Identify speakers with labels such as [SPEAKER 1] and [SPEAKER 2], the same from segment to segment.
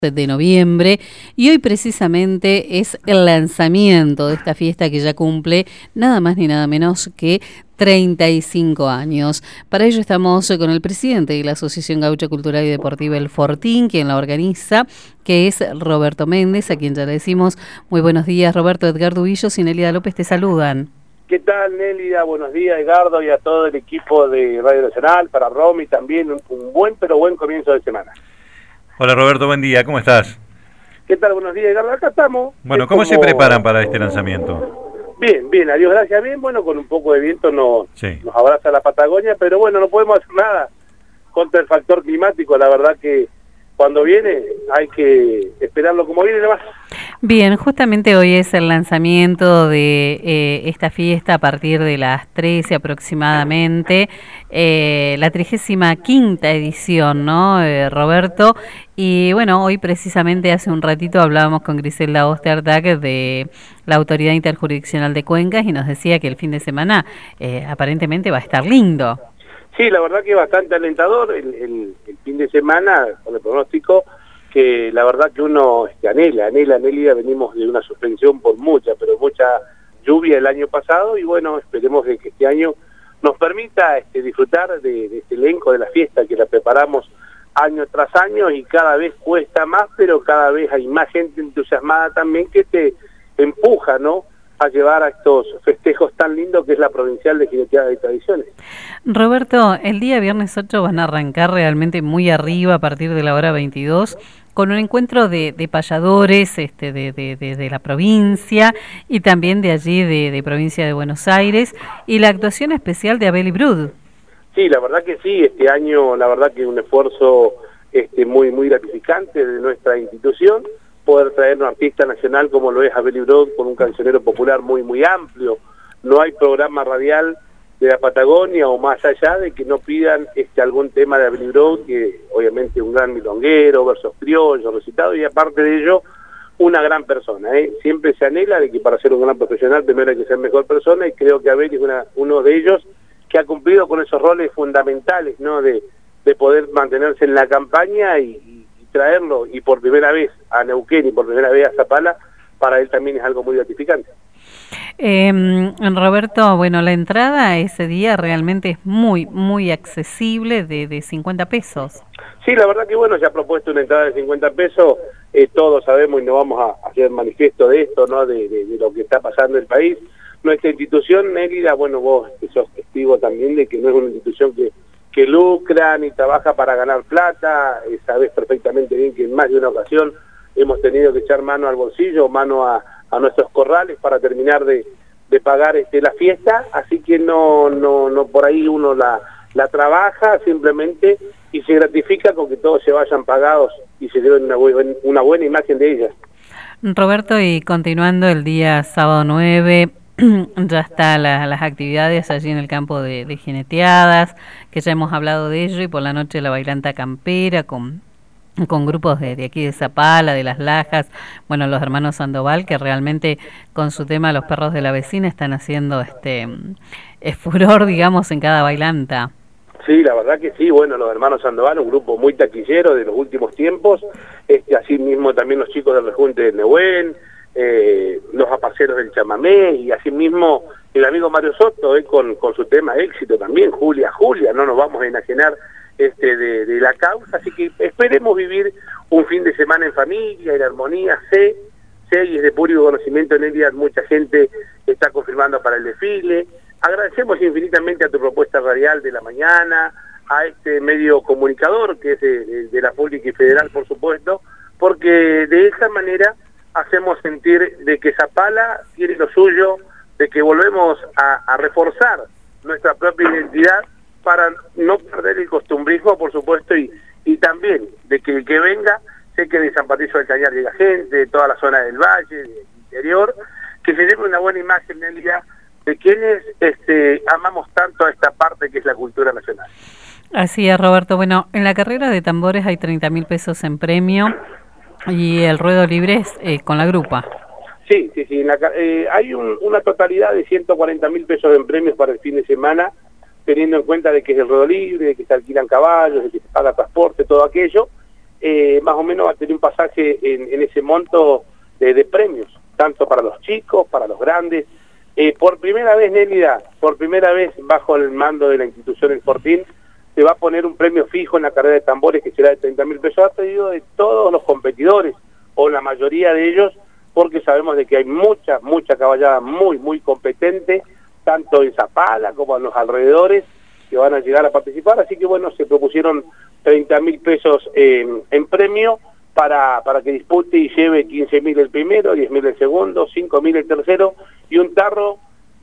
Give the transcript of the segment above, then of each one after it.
[SPEAKER 1] de noviembre y hoy precisamente es el lanzamiento de esta fiesta que ya cumple nada más ni nada menos que 35 años. Para ello estamos con el presidente de la Asociación Gaucha Cultural y Deportiva El Fortín, quien la organiza, que es Roberto Méndez, a quien ya le decimos muy buenos días. Roberto, Edgardo Villos y Nélida López te saludan.
[SPEAKER 2] ¿Qué tal, Nélida? Buenos días, Edgardo, y a todo el equipo de Radio Nacional, para Romy también, un buen comienzo de semana.
[SPEAKER 3] Hola Roberto, buen día, ¿cómo estás?
[SPEAKER 2] ¿Qué tal? Buenos días, Edgardo, acá estamos.
[SPEAKER 3] Bueno, ¿cómo se preparan para este lanzamiento?
[SPEAKER 2] Bien, a Dios gracias, bien, bueno, con un poco de viento nos abraza la Patagonia, pero bueno, no podemos hacer nada contra el factor climático, la verdad que cuando viene hay que esperarlo como viene nomás.
[SPEAKER 1] Bien, justamente hoy es el lanzamiento de esta fiesta a partir de las 13 aproximadamente, la 35ª edición, ¿no, Roberto? Y bueno, hoy precisamente hace un ratito hablábamos con Griselda Ostertag de la Autoridad Interjurisdiccional de Cuencas y nos decía que el fin de semana aparentemente va a estar lindo.
[SPEAKER 2] Sí, la verdad que es bastante alentador el fin de semana, con el pronóstico que la verdad que uno anhela, Nélida, venimos de una suspensión por mucha lluvia el año pasado y bueno, esperemos de que este año nos permita disfrutar de este elenco de la fiesta que la preparamos año tras año y cada vez cuesta más, pero cada vez hay más gente entusiasmada también que te empuja, ¿no?, a llevar a estos festejos tan lindos que es la Provincial de Jineteadas y Tradiciones.
[SPEAKER 1] Roberto, el día viernes 8 van a arrancar realmente muy arriba a partir de la hora 22 con un encuentro de payadores de la provincia y también de allí de provincia de Buenos Aires y la actuación especial de Abel y Brud.
[SPEAKER 2] Sí, la verdad que sí, este año la verdad que un esfuerzo muy gratificante de nuestra institución, poder traer un artista nacional como lo es Abel y Brud con un cancionero popular muy amplio. No hay programa radial de la Patagonia o más allá de que no pidan algún tema de Abel y Brud, que obviamente un gran milonguero, versos criollos, recitado, y aparte de ello, una gran persona. Siempre se anhela de que para ser un gran profesional primero hay que ser mejor persona, y creo que Abel es uno de ellos que ha cumplido con esos roles fundamentales, ¿no?, de poder mantenerse en la campaña y traerlo, y por primera vez a Neuquén y por primera vez a Zapala, para él también es algo muy gratificante.
[SPEAKER 1] Roberto, bueno, la entrada ese día realmente es muy accesible, de 50 pesos.
[SPEAKER 2] Sí, la verdad que bueno, se ha propuesto una entrada de 50 pesos, todos sabemos y no vamos a hacer manifiesto de esto, ¿no?, de lo que está pasando en el país. Nuestra institución, Nélida, bueno, vos sos testigo también de que no es una institución que lucra ni trabaja para ganar plata. Sabés perfectamente bien que en más de una ocasión hemos tenido que echar mano al bolsillo, mano a nuestros corrales para terminar de pagar la fiesta, así que no por ahí uno la trabaja simplemente y se gratifica con que todos se vayan pagados y se lleven una buena imagen de ellas.
[SPEAKER 1] Roberto, y continuando el día sábado 9, ya están las actividades allí en el campo de jineteadas, que ya hemos hablado de ello, y por la noche la bailanta campera con grupos de aquí de Zapala, de Las Lajas, bueno, los hermanos Sandoval, que realmente con su tema Los Perros de la Vecina están haciendo furor, digamos, en cada bailanta.
[SPEAKER 2] Sí, la verdad que sí, bueno, los hermanos Sandoval, un grupo muy taquillero de los últimos tiempos, así mismo también los chicos del rejunte de Neuquén, los aparceros del chamamé, y así mismo el amigo Mario Soto con su tema éxito también, Julia, no nos vamos a enajenar de la causa, así que esperemos vivir un fin de semana en familia, en armonía. Sé y es de público conocimiento en el día, mucha gente está confirmando para el desfile. Agradecemos infinitamente a tu propuesta radial de la mañana, a este medio comunicador que es de la pública y federal, por supuesto, porque de esa manera hacemos sentir de que Zapala tiene lo suyo, de que volvemos a reforzar nuestra propia identidad para no perder el costumbrismo, por supuesto, y también de que el que venga, sé que de San Patricio del Cañar llega gente, de toda la zona del valle, del interior, que se lleve una buena imagen en el día de quienes amamos tanto a esta parte que es la cultura nacional.
[SPEAKER 1] Así es, Roberto. Bueno, en la carrera de tambores hay 30.000 pesos en premio y el ruedo libre es con la grupa.
[SPEAKER 2] Sí, hay una totalidad de 140.000 pesos en premios para el fin de semana, teniendo en cuenta de que es el ruedo libre, de que se alquilan caballos, de que se paga transporte, todo aquello, más o menos va a tener un pasaje en ese monto de premios, tanto para los chicos, para los grandes. Por primera vez, Nélida, por primera vez bajo el mando de la institución El Fortín, se va a poner un premio fijo en la carrera de tambores que será de 30.000 pesos a pedido de todos los competidores, o la mayoría de ellos, porque sabemos de que hay mucha caballada muy competente, tanto en Zapala como en los alrededores, que van a llegar a participar. Así que bueno, se propusieron 30.000 pesos en premio para que dispute y lleve 15.000 el primero, 10.000 el segundo, 5.000 el tercero, y un tarro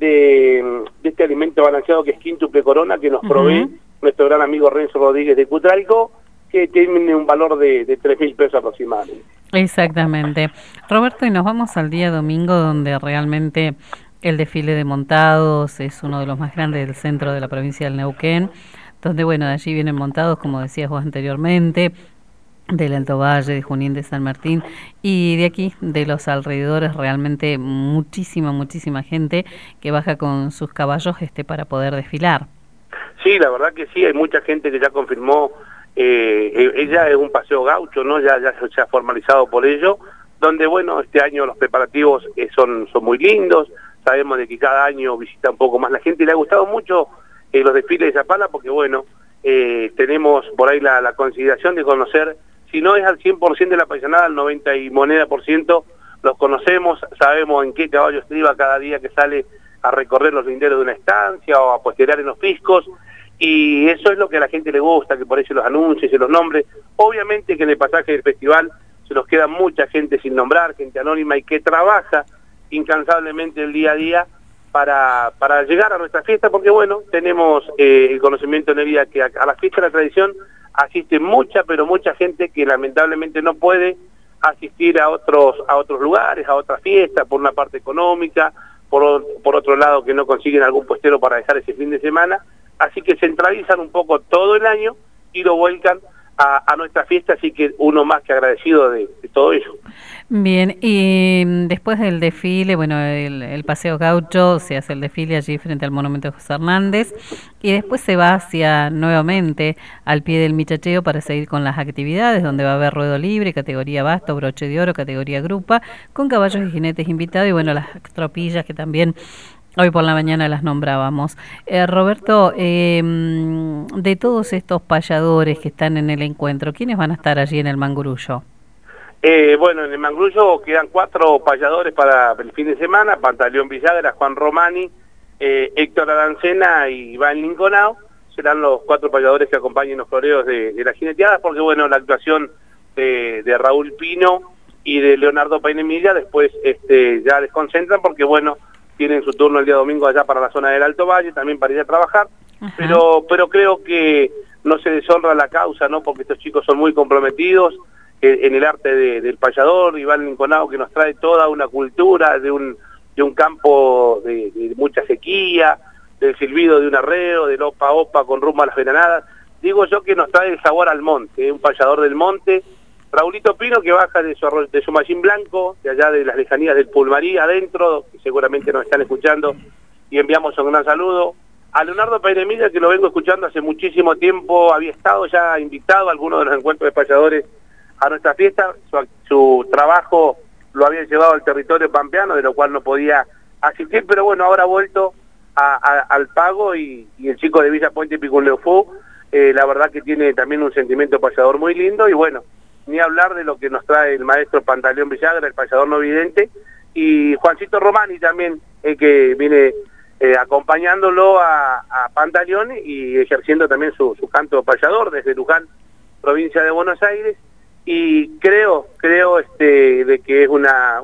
[SPEAKER 2] de este alimento balanceado que es Quíntuple Corona, que nos provee nuestro gran amigo Renzo Rodríguez de Cutralco, que tiene un valor de 3.000 pesos aproximadamente.
[SPEAKER 1] Exactamente. Roberto, y nos vamos al día domingo, donde realmente el desfile de montados es uno de los más grandes del centro de la provincia del Neuquén, donde, bueno, de allí vienen montados, como decías vos anteriormente, del Alto Valle, de Junín de San Martín, y de aquí, de los alrededores, realmente muchísima gente que baja con sus caballos para poder desfilar.
[SPEAKER 2] Sí, la verdad que sí, hay mucha gente que ya confirmó. Ella es un paseo gaucho, ¿no? Ya se ha formalizado por ello, donde, bueno, este año los preparativos son muy lindos. Sabemos de que cada año visita un poco más la gente, y le ha gustado mucho los desfiles de Zapala, porque, bueno, tenemos por ahí la consideración de conocer, si no es al 100% de la paisanada, al 90 y moneda por ciento, los conocemos, sabemos en qué caballo estriba cada día que sale a recorrer los linderos de una estancia o a posterar en los piscos, y eso es lo que a la gente le gusta, que por eso los anuncios y los nombres. Obviamente que en el pasaje del festival se nos queda mucha gente sin nombrar, gente anónima, y que trabaja incansablemente el día a día para llegar a nuestra fiesta, porque, bueno, tenemos el conocimiento en el día que a la fiesta de la tradición asiste mucha gente que lamentablemente no puede asistir a otros lugares, a otras fiestas, por una parte económica, por otro lado que no consiguen algún puestero para dejar ese fin de semana, así que centralizan un poco todo el año y lo vuelcan a nuestra fiesta, así que uno más que agradecido de todo ello.
[SPEAKER 1] Bien, y después del desfile, bueno, el paseo gaucho, se hace el desfile allí frente al monumento de José Hernández, y después se va nuevamente al pie del Michacheo para seguir con las actividades, donde va a haber ruedo libre, categoría basto, broche de oro, categoría grupa, con caballos y jinetes invitados, y bueno, las tropillas que también hoy por la mañana las nombrábamos. Roberto, de todos estos payadores que están en el encuentro, ¿quiénes van a estar allí en el Mangrullo?
[SPEAKER 2] Bueno, en el Mangrullo quedan 4 payadores para el fin de semana: Pantaleón Villagra, Juan Romani, Héctor Arancena y Iván Linconao. Serán los 4 payadores que acompañen los floreos de las jineteadas, porque, bueno, la actuación de Raúl Pino y de Leonardo Painemilla después ya desconcentran, porque, bueno, tienen su turno el día domingo allá para la zona del Alto Valle, también para ir a trabajar. Pero creo que no se deshonra la causa, ¿no? Porque estos chicos son muy comprometidos en el arte del payador. Iván Linconao, que nos trae toda una cultura de un campo de mucha sequía, del silbido de un arreo, del opa opa con rumbo a las venanadas. Digo yo que nos trae el sabor al monte, un payador del monte. Raulito Pino, que baja de su mallín blanco, de allá de las lejanías del Pulmarí, adentro, que seguramente nos están escuchando, y enviamos un gran saludo. A Leonardo Painemilla, que lo vengo escuchando hace muchísimo tiempo, había estado ya invitado a algunos de los encuentros de payadores a nuestra fiesta. Su trabajo lo había llevado al territorio pampeano, de lo cual no podía asistir, pero bueno, ahora ha vuelto al pago, y el chico de Villa Puente Picunleufú, la verdad que tiene también un sentimiento payador muy lindo, y bueno, ni hablar de lo que nos trae el maestro Pantaleón Villagra, el payador no vidente, y Juancito Romani también, que viene acompañándolo a Pantaleón y ejerciendo también su canto payador desde Luján, provincia de Buenos Aires. Y creo de que es una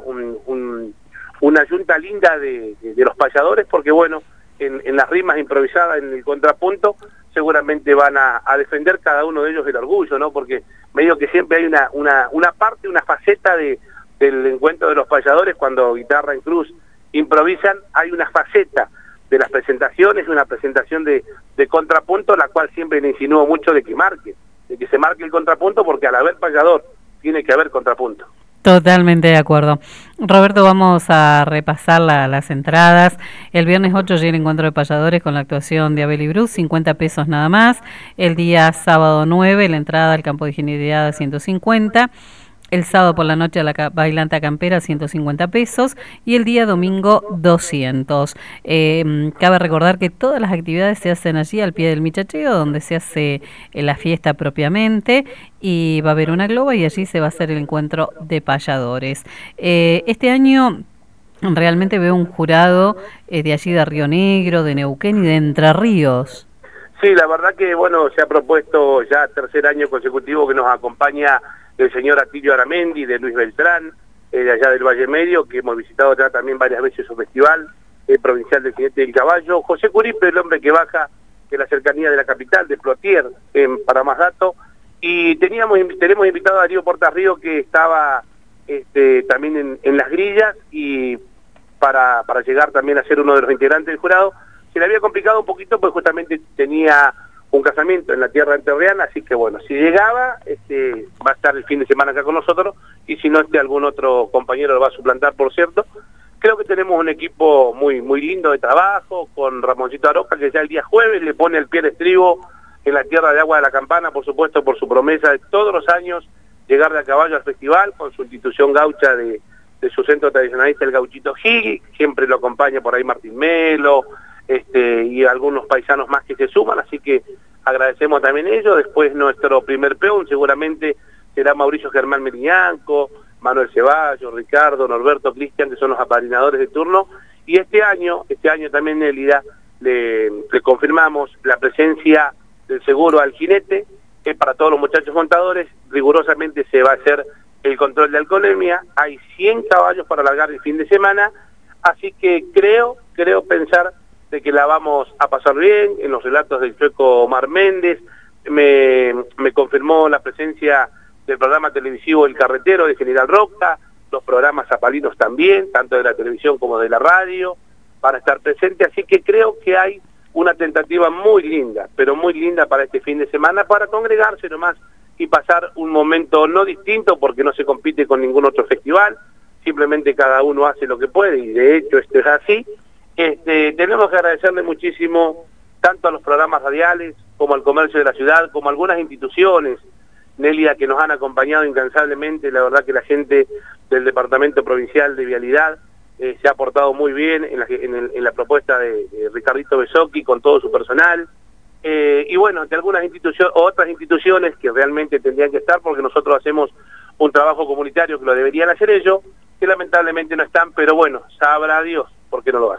[SPEAKER 2] yunta linda de los payadores, porque, bueno, en las rimas improvisadas, en el contrapunto, seguramente van a defender cada uno de ellos el orgullo, ¿no? Porque medio que siempre hay una parte, una faceta del encuentro de los payadores. Cuando Guitarra en Cruz improvisan, hay una faceta de las presentaciones, una presentación de contrapunto, la cual siempre le insinúo mucho de que se marque el contrapunto, porque al haber payador tiene que haber contrapunto.
[SPEAKER 1] Totalmente de acuerdo. Roberto, vamos a repasar las entradas. El viernes 8 llega el encuentro de payadores con la actuación de Abel y Bruce, 50 pesos nada más. El día sábado 9, la entrada al campo de ingeniería 150. El sábado por la noche a la bailanta campera 150 pesos y el día domingo 200. Cabe recordar que todas las actividades se hacen allí al pie del Michacheo, donde se hace la fiesta propiamente, y va a haber una globa y allí se va a hacer el encuentro de payadores. Este año realmente veo un jurado de allí de Río Negro, de Neuquén y de Entre Ríos.
[SPEAKER 2] Sí, la verdad que bueno, se ha propuesto ya tercer año consecutivo que nos acompaña el señor Atilio Aramendi, de Luis Beltrán, de allá del Valle Medio, que hemos visitado ya también varias veces su festival provincial del Jinete del Caballo. José Curipe, el hombre que baja de la cercanía de la capital, de Plotier, para más datos. Y tenemos invitado a Darío Portarrío, que estaba también en las grillas, y para llegar también a ser uno de los integrantes del jurado. Se le había complicado un poquito, pues justamente tenía un casamiento en la tierra entrerriana, así que bueno, si llegaba, va a estar el fin de semana acá con nosotros, y si no, algún otro compañero lo va a suplantar, por cierto. Creo que tenemos un equipo muy lindo de trabajo, con Ramoncito Aroca, que ya el día jueves le pone el pie al estribo en la tierra de Agua de la Campana, por supuesto, por su promesa de todos los años llegar de a caballo al festival, con su institución gaucha de su centro tradicionalista, el Gauchito Gil. Siempre lo acompaña por ahí Martín Melo, y algunos paisanos más que se suman, así que agradecemos también ello. Después nuestro primer peón seguramente será Mauricio Germán Meriñanco, Manuel Ceballos, Ricardo, Norberto, Cristian, que son los apadrinadores de turno. Y este año también, Nélida, le confirmamos la presencia del seguro al jinete, que para todos los muchachos montadores rigurosamente se va a hacer el control de alcoholemia. Hay 100 caballos para alargar el fin de semana, así que creo pensar de que la vamos a pasar bien. En los relatos del chueco Omar Méndez me confirmó la presencia del programa televisivo El Carretero de General Roca, los programas zapalinos también, tanto de la televisión como de la radio, para estar presente, así que creo que hay una tentativa muy linda, pero muy linda para este fin de semana, para congregarse nomás y pasar un momento no distinto, porque no se compite con ningún otro festival, simplemente cada uno hace lo que puede, y de hecho esto es así. Tenemos que agradecerle muchísimo tanto a los programas radiales como al comercio de la ciudad, como a algunas instituciones, Nelia, que nos han acompañado incansablemente. La verdad que la gente del Departamento Provincial de Vialidad se ha portado muy bien en la propuesta de Ricardito Besocchi con todo su personal, y bueno, de algunas instituciones, otras instituciones que realmente tendrían que estar, porque nosotros hacemos un trabajo comunitario que lo deberían hacer ellos, que lamentablemente no están, pero bueno, sabrá Dios por qué no lo hace.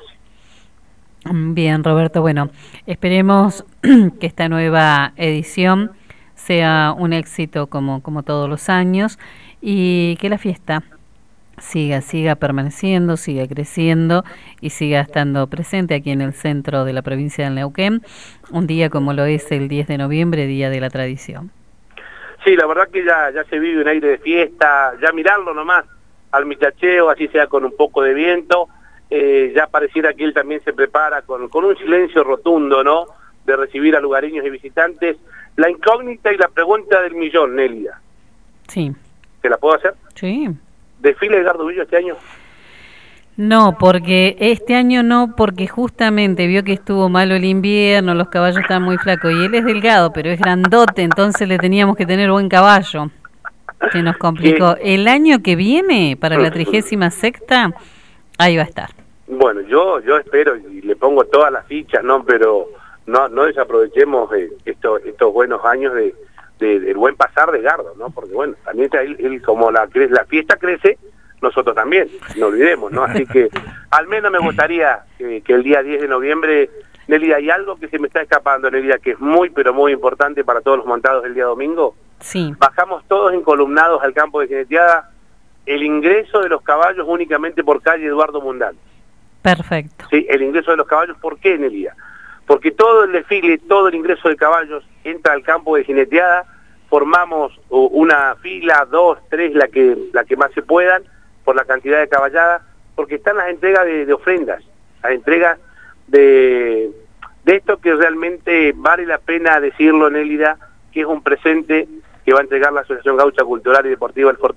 [SPEAKER 1] Bien, Roberto, bueno, esperemos que esta nueva edición sea un éxito como todos los años, y que la fiesta siga permaneciendo, siga creciendo y siga estando presente aquí en el centro de la provincia del Neuquén, un día como lo es el 10 de noviembre, Día de la Tradición.
[SPEAKER 2] Sí, la verdad que ya se vive un aire de fiesta, ya mirarlo nomás al Michacheo, así sea con un poco de viento, ya pareciera que él también se prepara con un silencio rotundo, ¿no?, de recibir a lugareños y visitantes. La incógnita y la pregunta del millón, Nélida.
[SPEAKER 1] Sí.
[SPEAKER 2] ¿Te la puedo hacer?
[SPEAKER 1] Sí.
[SPEAKER 2] ¿Desfile Edgardo Villo este año?
[SPEAKER 1] No, porque este año no, porque justamente vio que estuvo malo el invierno, los caballos están muy flacos, y él es delgado, pero es grandote, entonces le teníamos que tener buen caballo. Se nos complicó. Sí. El año que viene, para la 36ª, ahí va a estar.
[SPEAKER 2] Bueno, yo espero y le pongo todas las fichas, ¿no? Pero no desaprovechemos estos buenos años del buen pasar de Edgardo, ¿no? Porque bueno, también él como la fiesta crece, nosotros también, no olvidemos, ¿no? Así que al menos me gustaría que el día 10 de noviembre, Nélida, hay algo que se me está escapando, Nélida, que es muy, pero muy importante para todos los montados del día domingo.
[SPEAKER 1] Sí.
[SPEAKER 2] Bajamos todos encolumnados al campo de jineteada, el ingreso de los caballos únicamente por calle Eduardo Mundán.
[SPEAKER 1] Perfecto.
[SPEAKER 2] Sí, el ingreso de los caballos, ¿por qué, Nélida? Porque todo el desfile, todo el ingreso de caballos entra al campo de jineteada, formamos una fila, 2, 3, la que más se puedan, por la cantidad de caballadas, porque están las entregas de ofrendas, las entregas de esto que realmente vale la pena decirlo, Nélida, que es un presente que va a entregar la Asociación Gaucha Cultural y Deportiva El Fortín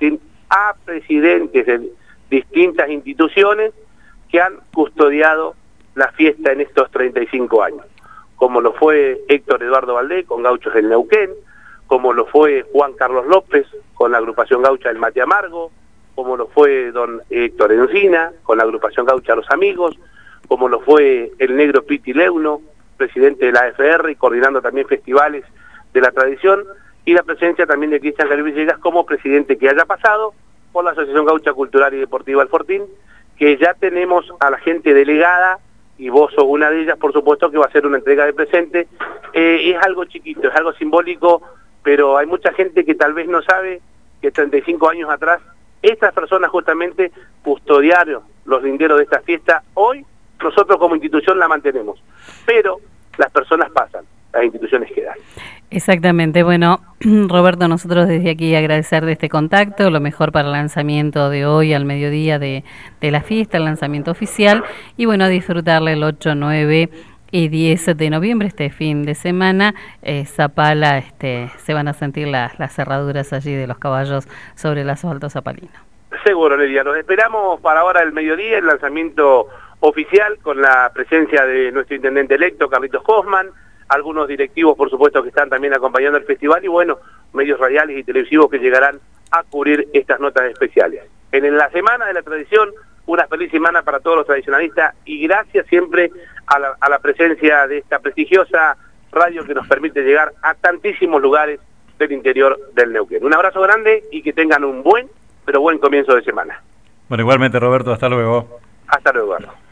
[SPEAKER 2] a presidentes de distintas instituciones que han custodiado la fiesta en estos 35 años, como lo fue Héctor Eduardo Valdés con Gauchos del Neuquén, como lo fue Juan Carlos López con la agrupación gaucha del Mate Amargo, como lo fue don Héctor Encina con la agrupación gaucha Los Amigos, como lo fue el negro Piti Leuno, presidente de la AFR y coordinando también festivales de la tradición, y la presencia también de Cristian Javier Villegas como presidente que haya pasado por la Asociación Gaucha Cultural y Deportiva El Fortín, que ya tenemos a la gente delegada, y vos sos una de ellas, por supuesto, que va a ser una entrega de presente. Es algo chiquito, es algo simbólico, pero hay mucha gente que tal vez no sabe que 35 años atrás, estas personas justamente custodiaron los linderos de esta fiesta. Hoy nosotros como institución la mantenemos, pero las personas pasan, las instituciones quedan.
[SPEAKER 1] Exactamente. Bueno, Roberto, nosotros desde aquí agradecer de este contacto, lo mejor para el lanzamiento de hoy al mediodía de la fiesta, el lanzamiento oficial, y bueno, disfrutarle el 8, 9 y 10 de noviembre, este fin de semana. Zapala, se van a sentir las cerraduras allí de los caballos sobre el asfalto zapalino.
[SPEAKER 2] Seguro, Lidia, nos esperamos para ahora el mediodía, el lanzamiento oficial, con la presencia de nuestro intendente electo, Carlitos Cosman, algunos directivos, por supuesto, que están también acompañando el festival, y bueno, medios radiales y televisivos que llegarán a cubrir estas notas especiales. En la Semana de la Tradición, una feliz semana para todos los tradicionalistas, y gracias siempre a la presencia de esta prestigiosa radio que nos permite llegar a tantísimos lugares del interior del Neuquén. Un abrazo grande y que tengan un buen, pero buen comienzo de semana.
[SPEAKER 3] Bueno, igualmente, Roberto, hasta luego.
[SPEAKER 2] Hasta luego, Eduardo.